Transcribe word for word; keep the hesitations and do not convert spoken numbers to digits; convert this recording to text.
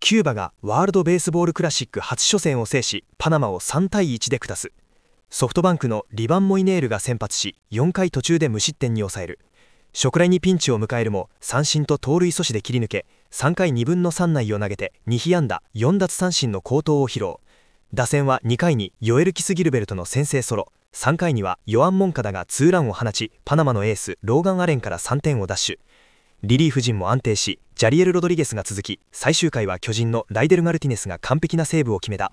キューバがワールドベースボールクラシック初初戦を制し、パナマをさんたいいちで下す。ソフトバンクのリバン・モイネールが先発し、よんかい途中で無失点に抑える。初回にピンチを迎えるも三振と盗塁阻止で切り抜け、さんかいにぶんのさん内を投げてに被安打よん奪三振の好投を披露。打線はにかいにヨエル・キスギルベルトの先制ソロ、さんかいにはヨアン・モンカダがツーランを放ち、パナマのエースローガン・アレンからさんてんを奪取。リリーフ陣も安定し、ジャリエル・ロドリゲスが続き、最終回は巨人のライデル・マルティネスが完璧なセーブを決めた。